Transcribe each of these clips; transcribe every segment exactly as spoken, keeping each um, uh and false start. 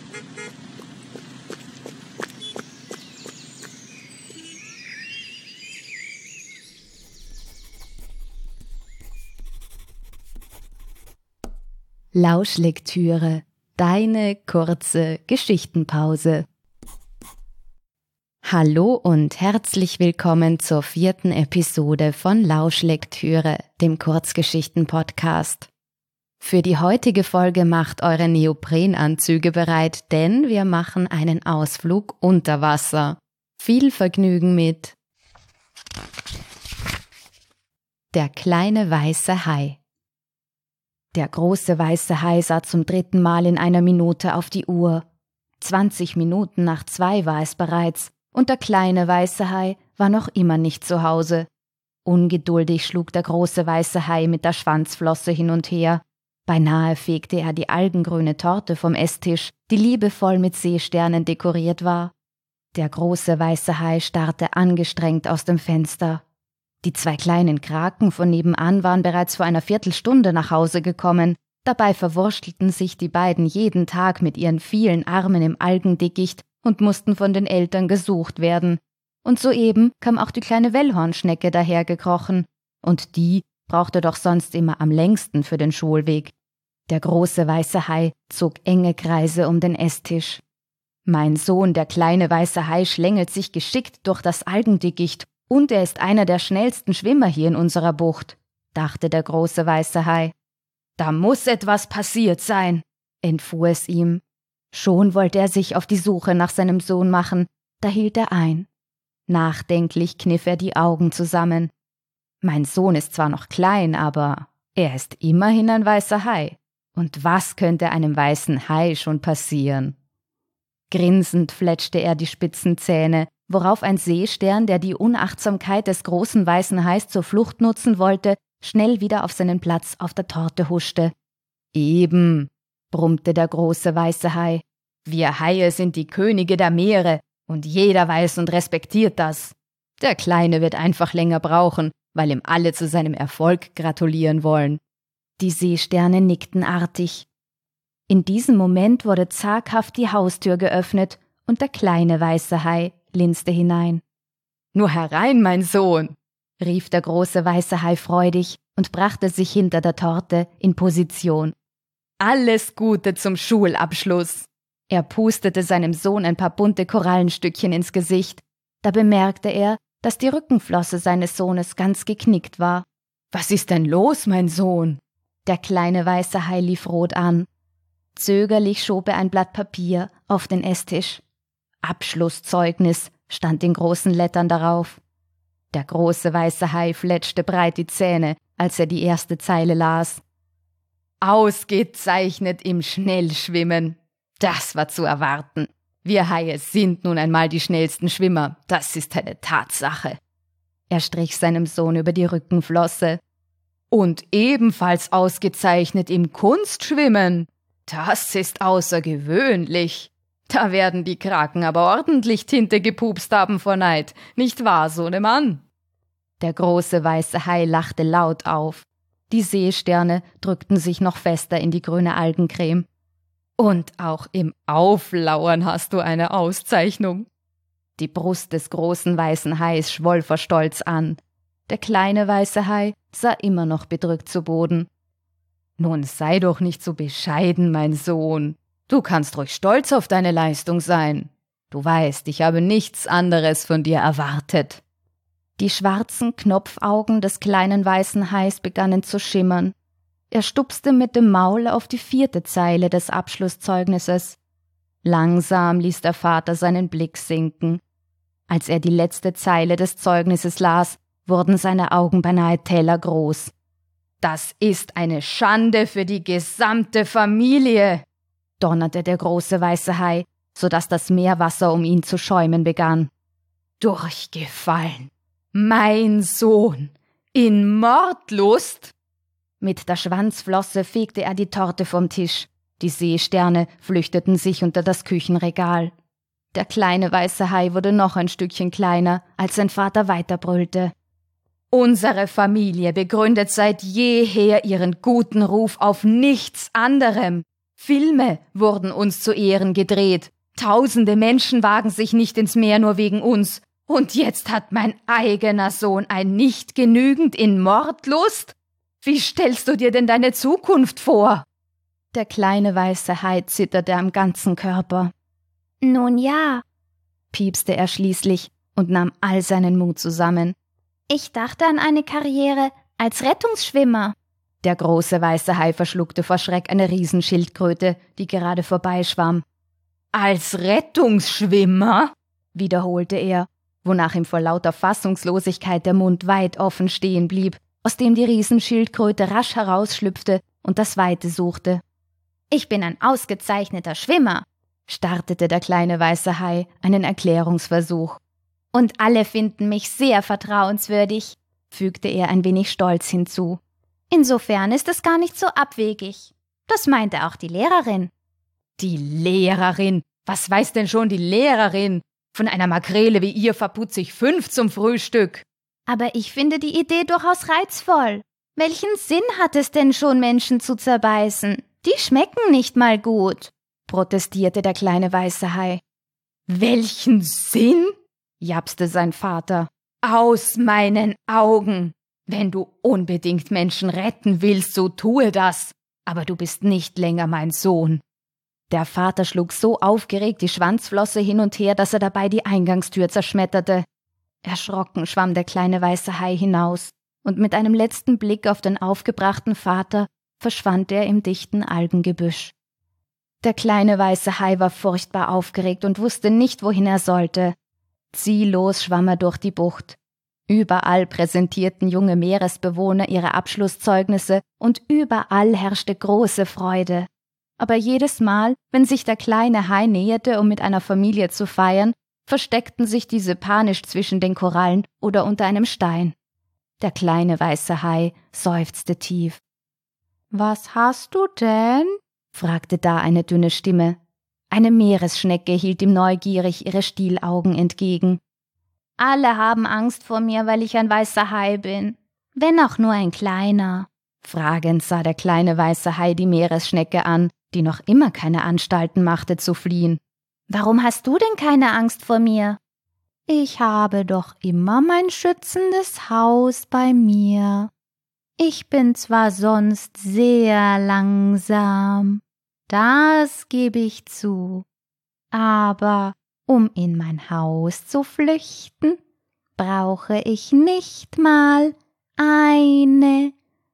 Lauschlektüre, deine kurze Geschichtenpause. Hallo und herzlich willkommen zur vierten Episode von Lauschlektüre, dem Kurzgeschichten-Podcast. Für die heutige Folge macht eure Neoprenanzüge bereit, denn wir machen einen Ausflug unter Wasser. Viel Vergnügen mit Der kleine weiße Hai. Der große weiße Hai sah zum dritten Mal in einer Minute auf die Uhr. Zwanzig Minuten nach zwei war es bereits, und der kleine weiße Hai war noch immer nicht zu Hause. Ungeduldig schlug der große weiße Hai mit der Schwanzflosse hin und her. Beinahe fegte er die algengrüne Torte vom Esstisch, die liebevoll mit Seesternen dekoriert war. Der große weiße Hai starrte angestrengt aus dem Fenster. Die zwei kleinen Kraken von nebenan waren bereits vor einer Viertelstunde nach Hause gekommen. Dabei verwurstelten sich die beiden jeden Tag mit ihren vielen Armen im Algendickicht und mussten von den Eltern gesucht werden. Und soeben kam auch die kleine Wellhornschnecke dahergekrochen. Und die brauchte doch sonst immer am längsten für den Schulweg. Der große weiße Hai zog enge Kreise um den Esstisch. Mein Sohn, der kleine weiße Hai, schlängelt sich geschickt durch das Algendickicht. Und er ist einer der schnellsten Schwimmer hier in unserer Bucht, dachte der große weiße Hai. Da muss etwas passiert sein, entfuhr es ihm. Schon wollte er sich auf die Suche nach seinem Sohn machen, da hielt er ein. Nachdenklich kniff er die Augen zusammen. Mein Sohn ist zwar noch klein, aber er ist immerhin ein weißer Hai. Und was könnte einem weißen Hai schon passieren? Grinsend fletschte er die spitzen Zähne, worauf ein Seestern, der die Unachtsamkeit des großen weißen Hais zur Flucht nutzen wollte, schnell wieder auf seinen Platz auf der Torte huschte. »Eben«, brummte der große weiße Hai, »wir Haie sind die Könige der Meere und jeder weiß und respektiert das. Der Kleine wird einfach länger brauchen, weil ihm alle zu seinem Erfolg gratulieren wollen.« Die Seesterne nickten artig. In diesem Moment wurde zaghaft die Haustür geöffnet und der kleine weiße Hai linste hinein. »Nur herein, mein Sohn«, rief der große weiße Hai freudig und brachte sich hinter der Torte in Position. »Alles Gute zum Schulabschluss!« Er pustete seinem Sohn ein paar bunte Korallenstückchen ins Gesicht. Da bemerkte er, dass die Rückenflosse seines Sohnes ganz geknickt war. »Was ist denn los, mein Sohn?« Der kleine weiße Hai lief rot an. Zögerlich schob er ein Blatt Papier auf den Esstisch. Abschlusszeugnis stand in großen Lettern darauf. Der große weiße Hai fletschte breit die Zähne, als er die erste Zeile las. Ausgezeichnet im Schnellschwimmen. Das war zu erwarten. Wir Haie sind nun einmal die schnellsten Schwimmer, das ist eine Tatsache. Er strich seinem Sohn über die Rückenflosse. Und ebenfalls ausgezeichnet im Kunstschwimmen. Das ist außergewöhnlich. Da werden die Kraken aber ordentlich Tinte gepupst haben vor Neid, nicht wahr, Sohnemann? Der große weiße Hai lachte laut auf. Die Seesterne drückten sich noch fester in die grüne Algencreme. Und auch im Auflauern hast du eine Auszeichnung. Die Brust des großen weißen Hais schwoll vor Stolz an. Der kleine weiße Hai sah immer noch bedrückt zu Boden. Nun sei doch nicht so bescheiden, mein Sohn. Du kannst ruhig stolz auf deine Leistung sein. Du weißt, ich habe nichts anderes von dir erwartet. Die schwarzen Knopfaugen des kleinen weißen Hais begannen zu schimmern. Er stupste mit dem Maul auf die vierte Zeile des Abschlusszeugnisses. Langsam ließ der Vater seinen Blick sinken. Als er die letzte Zeile des Zeugnisses las, wurden seine Augen beinahe tellergroß. »Das ist eine Schande für die gesamte Familie«, donnerte der große weiße Hai, so dass das Meerwasser um ihn zu schäumen begann. »Durchgefallen! Mein Sohn! In Mordlust!« Mit der Schwanzflosse fegte er die Torte vom Tisch. Die Seesterne flüchteten sich unter das Küchenregal. Der kleine weiße Hai wurde noch ein Stückchen kleiner, als sein Vater weiterbrüllte. »Unsere Familie begründet seit jeher ihren guten Ruf auf nichts anderem. Filme wurden uns zu Ehren gedreht. Tausende Menschen wagen sich nicht ins Meer nur wegen uns. Und jetzt hat mein eigener Sohn ein nicht genügend in Mordlust? Wie stellst du dir denn deine Zukunft vor?« Der kleine weiße Hai zitterte am ganzen Körper. »Nun ja«, piepste er schließlich und nahm all seinen Mut zusammen. »Ich dachte an eine Karriere als Rettungsschwimmer.« Der große weiße Hai verschluckte vor Schreck eine Riesenschildkröte, die gerade vorbeischwamm. »Als Rettungsschwimmer?« wiederholte er, wonach ihm vor lauter Fassungslosigkeit der Mund weit offen stehen blieb, aus dem die Riesenschildkröte rasch herausschlüpfte und das Weite suchte. »Ich bin ein ausgezeichneter Schwimmer«, startete der kleine weiße Hai einen Erklärungsversuch. »Und alle finden mich sehr vertrauenswürdig«, fügte er ein wenig stolz hinzu. »Insofern ist es gar nicht so abwegig. Das meinte auch die Lehrerin.« »Die Lehrerin? Was weiß denn schon die Lehrerin? Von einer Makrele wie ihr verputze ich fünf zum Frühstück.« »Aber ich finde die Idee durchaus reizvoll. Welchen Sinn hat es denn schon, Menschen zu zerbeißen? Die schmecken nicht mal gut«, protestierte der kleine weiße Hai. »Welchen Sinn?« japste sein Vater. »Aus meinen Augen! Wenn du unbedingt Menschen retten willst, so tue das. Aber du bist nicht länger mein Sohn.« Der Vater schlug so aufgeregt die Schwanzflosse hin und her, dass er dabei die Eingangstür zerschmetterte. Erschrocken schwamm der kleine weiße Hai hinaus, und mit einem letzten Blick auf den aufgebrachten Vater verschwand er im dichten Algengebüsch. Der kleine weiße Hai war furchtbar aufgeregt und wusste nicht, wohin er sollte. Ziellos schwamm er durch die Bucht. Überall präsentierten junge Meeresbewohner ihre Abschlusszeugnisse und überall herrschte große Freude. Aber jedes Mal, wenn sich der kleine Hai näherte, um mit einer Familie zu feiern, versteckten sich diese panisch zwischen den Korallen oder unter einem Stein. Der kleine weiße Hai seufzte tief. »Was hast du denn?« fragte da eine dünne Stimme. Eine Meeresschnecke hielt ihm neugierig ihre Stielaugen entgegen. »Alle haben Angst vor mir, weil ich ein weißer Hai bin. Wenn auch nur ein kleiner.« Fragend sah der kleine weiße Hai die Meeresschnecke an, die noch immer keine Anstalten machte zu fliehen. »Warum hast du denn keine Angst vor mir?« »Ich habe doch immer mein schützendes Haus bei mir. Ich bin zwar sonst sehr langsam, das gebe ich zu, aber um in mein Haus zu flüchten, brauche ich nicht mal eine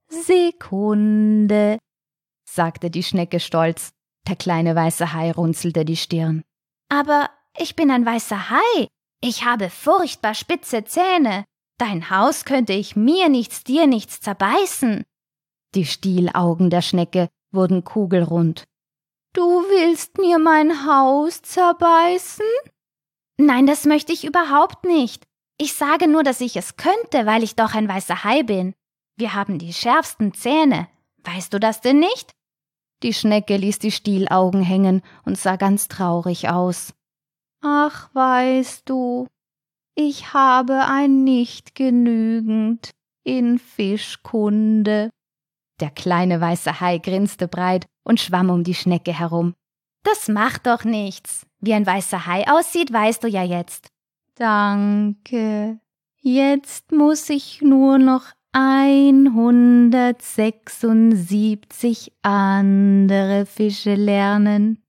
Sekunde«, sagte die Schnecke stolz. Der kleine weiße Hai runzelte die Stirn. »Aber ich bin ein weißer Hai. Ich habe furchtbar spitze Zähne. Dein Haus könnte ich mir nichts, dir nichts zerbeißen.« Die Stielaugen der Schnecke wurden kugelrund. »Du willst mir mein Haus zerbeißen?« »Nein, das möchte ich überhaupt nicht. Ich sage nur, dass ich es könnte, weil ich doch ein weißer Hai bin. Wir haben die schärfsten Zähne. Weißt du das denn nicht?« Die Schnecke ließ die Stielaugen hängen und sah ganz traurig aus. »Ach, weißt du, ich habe ein nicht genügend in Fischkunde.« Der kleine weiße Hai grinste breit und schwamm um die Schnecke herum. »Das macht doch nichts. Wie ein weißer Hai aussieht, weißt du ja jetzt.« »Danke. Jetzt muss ich nur noch hundertsechsundsiebzig andere Fische lernen.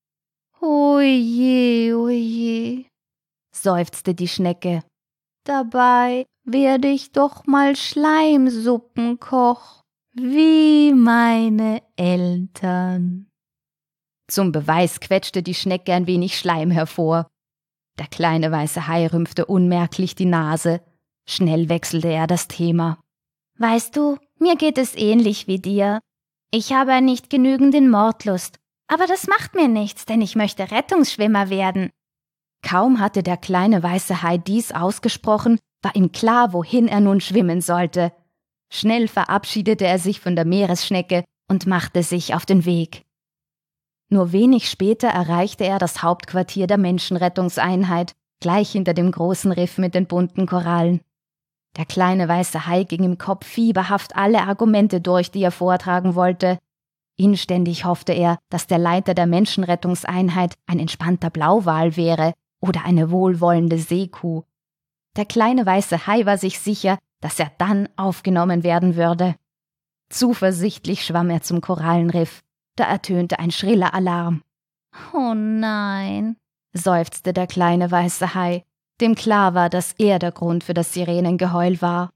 Oje, oje«, seufzte die Schnecke. »Dabei werde ich doch mal Schleimsuppenkoch, wie meine Eltern.« Zum Beweis quetschte die Schnecke ein wenig Schleim hervor. Der kleine weiße Hai rümpfte unmerklich die Nase. Schnell wechselte er das Thema. »Weißt du, mir geht es ähnlich wie dir. Ich habe nicht genügend in Mordlust. Aber das macht mir nichts, denn ich möchte Rettungsschwimmer werden.« Kaum hatte der kleine weiße Hai dies ausgesprochen, war ihm klar, wohin er nun schwimmen sollte. Schnell verabschiedete er sich von der Meeresschnecke und machte sich auf den Weg. Nur wenig später erreichte er das Hauptquartier der Menschenrettungseinheit, gleich hinter dem großen Riff mit den bunten Korallen. Der kleine weiße Hai ging im Kopf fieberhaft alle Argumente durch, die er vortragen wollte. Inständig hoffte er, dass der Leiter der Menschenrettungseinheit ein entspannter Blauwal wäre oder eine wohlwollende Seekuh. Der kleine weiße Hai war sich sicher, dass er dann aufgenommen werden würde. Zuversichtlich schwamm er zum Korallenriff. Da ertönte ein schriller Alarm. »Oh nein«, seufzte der kleine weiße Hai, dem klar war, dass er der Grund für das Sirenengeheul war.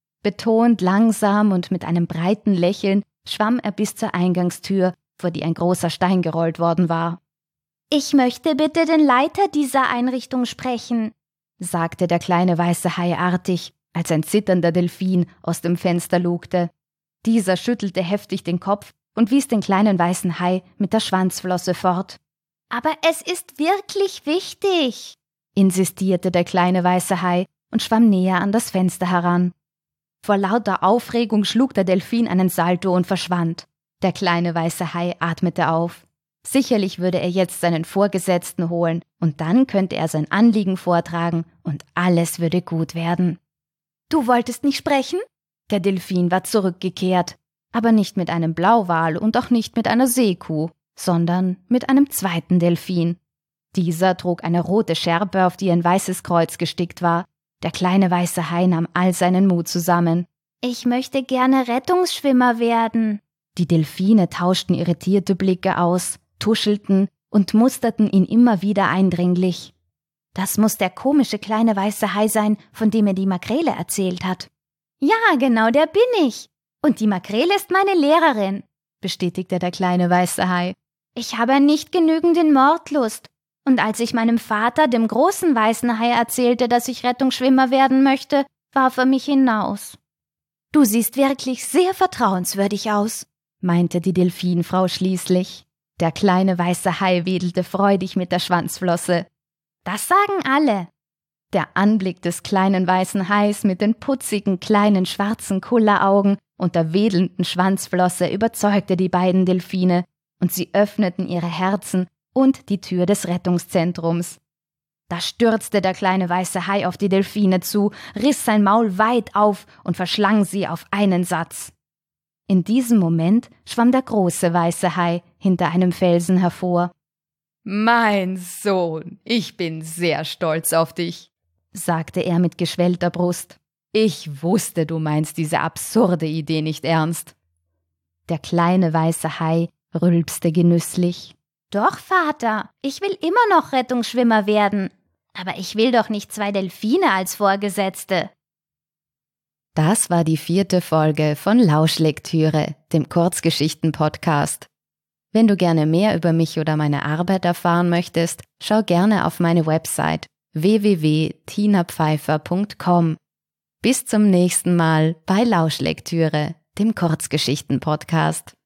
Betont langsam und mit einem breiten Lächeln schwamm er bis zur Eingangstür, vor die ein großer Stein gerollt worden war. »Ich möchte bitte den Leiter dieser Einrichtung sprechen«, sagte der kleine weiße Hai artig, als ein zitternder Delfin aus dem Fenster lugte. Dieser schüttelte heftig den Kopf und wies den kleinen weißen Hai mit der Schwanzflosse fort. »Aber es ist wirklich wichtig«, insistierte der kleine weiße Hai und schwamm näher an das Fenster heran. Vor lauter Aufregung schlug der Delfin einen Salto und verschwand. Der kleine weiße Hai atmete auf. Sicherlich würde er jetzt seinen Vorgesetzten holen und dann könnte er sein Anliegen vortragen und alles würde gut werden. »Du wolltest nicht sprechen?« Der Delfin war zurückgekehrt, aber nicht mit einem Blauwal und auch nicht mit einer Seekuh, sondern mit einem zweiten Delfin. Dieser trug eine rote Schärpe, auf die ein weißes Kreuz gestickt war. Der kleine weiße Hai nahm all seinen Mut zusammen. »Ich möchte gerne Rettungsschwimmer werden.« Die Delfine tauschten irritierte Blicke aus, tuschelten und musterten ihn immer wieder eindringlich. »Das muss der komische kleine weiße Hai sein, von dem er die Makrele erzählt hat.« »Ja, genau, der bin ich. Und die Makrele ist meine Lehrerin«, bestätigte der kleine weiße Hai. »Ich habe nicht genügend in Mordlust. Und als ich meinem Vater, dem großen weißen Hai, erzählte, dass ich Rettungsschwimmer werden möchte, warf er mich hinaus.« »Du siehst wirklich sehr vertrauenswürdig aus«, meinte die Delfinfrau schließlich. Der kleine weiße Hai wedelte freudig mit der Schwanzflosse. »Das sagen alle.« Der Anblick des kleinen weißen Hais mit den putzigen, kleinen, schwarzen Kulleraugen und der wedelnden Schwanzflosse überzeugte die beiden Delfine, und sie öffneten ihre Herzen und die Tür des Rettungszentrums. Da stürzte der kleine weiße Hai auf die Delfine zu, riss sein Maul weit auf und verschlang sie auf einen Satz. In diesem Moment schwamm der große weiße Hai hinter einem Felsen hervor. »Mein Sohn, ich bin sehr stolz auf dich«, sagte er mit geschwellter Brust. »Ich wusste, du meinst diese absurde Idee nicht ernst.« Der kleine weiße Hai rülpste genüsslich. »Doch, Vater, ich will immer noch Rettungsschwimmer werden. Aber ich will doch nicht zwei Delfine als Vorgesetzte.« Das war die vierte Folge von Lauschlektüre, dem Kurzgeschichten-Podcast. Wenn du gerne mehr über mich oder meine Arbeit erfahren möchtest, schau gerne auf meine Website w w w punkt tina pfeiffer punkt com. Bis zum nächsten Mal bei Lauschlektüre, dem Kurzgeschichten-Podcast.